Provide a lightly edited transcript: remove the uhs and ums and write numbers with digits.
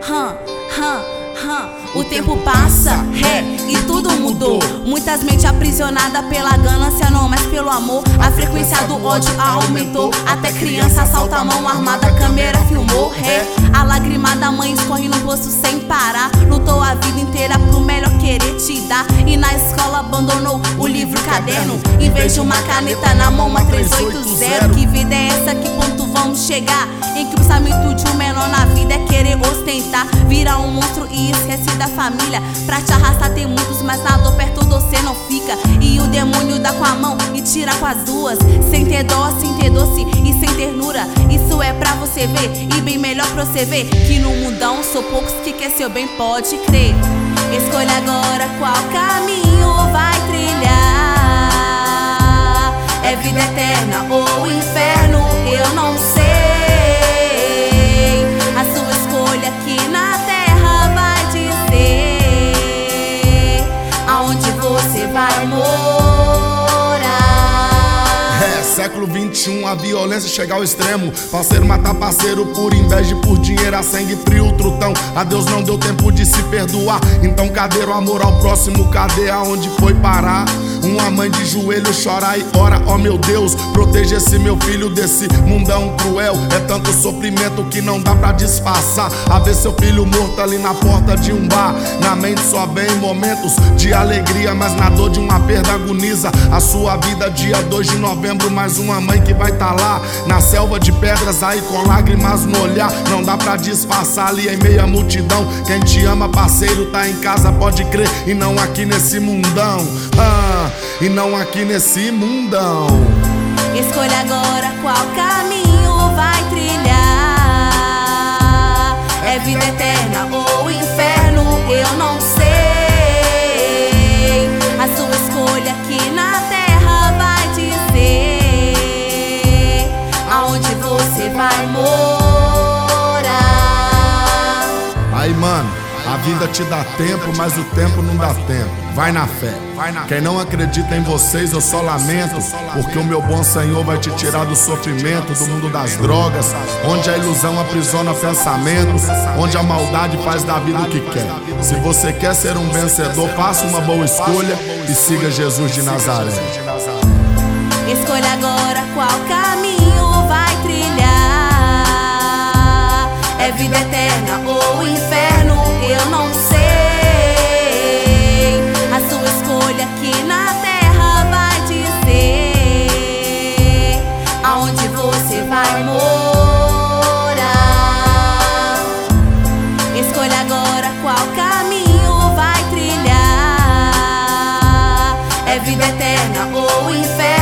O tempo passa, e tudo mudou. Muitas mentes aprisionadas pela ganância, não mais pelo amor. A frequência do ódio aumentou. Até criança assalta a mão armada, a câmera filmou. A lágrima da mãe escorre no rosto sem parar. Lutou a vida inteira pro melhor querer te dar. E na escola abandonou o livro, caderno. Em vez de uma caneta na mão, uma 380. Que vida é essa? Que ponto vamos chegar? Em que o pensamento de um menor na vida é querer ostentar. Virar um monstro e esquece da família. Pra te arrastar tem muitos, mas na dor perto de você não fica. E o demônio dá com a mão e tira com as duas. Sem ter dó, sem ter doce e sem ternura. Isso é pra você ver e bem melhor pra você ver que no mundão sou poucos que quer seu bem, pode crer. Escolha agora qual caminho vai trilhar. É vida eterna ou inferno, eu não sei. A sua escolha aqui na terra vai dizer aonde você vai morar. Século 21, a violência chega ao extremo. Parceiro matar parceiro por inveja e por dinheiro. A sangue frio, trutão. A Deus não deu tempo de se perdoar. Então cadê o amor ao próximo? Cadê aonde foi parar? Uma mãe de joelho chora e ora: ó meu Deus, proteja esse meu filho desse mundão cruel. É tanto sofrimento que não dá pra disfarçar. A ver seu filho morto ali na porta de um bar. Na mente só vem momentos de alegria, mas na dor de uma perda agoniza a sua vida. Dia 2 de novembro, mais uma mãe que vai tá lá na selva de pedras, aí com lágrimas no olhar. Não dá pra disfarçar ali em meia multidão. Quem te ama, parceiro, tá em casa, pode crer. E não aqui nesse mundão, e não aqui nesse mundão. Escolha agora qual caminho vai trilhar. É vida eterna ou inferno, eu não sei. A sua escolha aqui na terra vai dizer aonde você vai morar. Aí, mano, a vida te dá tempo, mas o tempo não dá tempo. Vai na fé. Quem não acredita em vocês, eu só lamento, porque o meu bom Senhor vai te tirar do sofrimento, do mundo das drogas, onde a ilusão aprisiona pensamentos, onde a maldade faz da vida o que quer. Se você quer ser um vencedor, faça uma boa escolha e siga Jesus de Nazaré. Escolha agora qual caminho vai trilhar. É vida eterna ou inferno, eu não sei. A sua escolha aqui na terra vai dizer aonde você vai morar. Escolha agora qual caminho vai trilhar. É vida eterna ou inferno.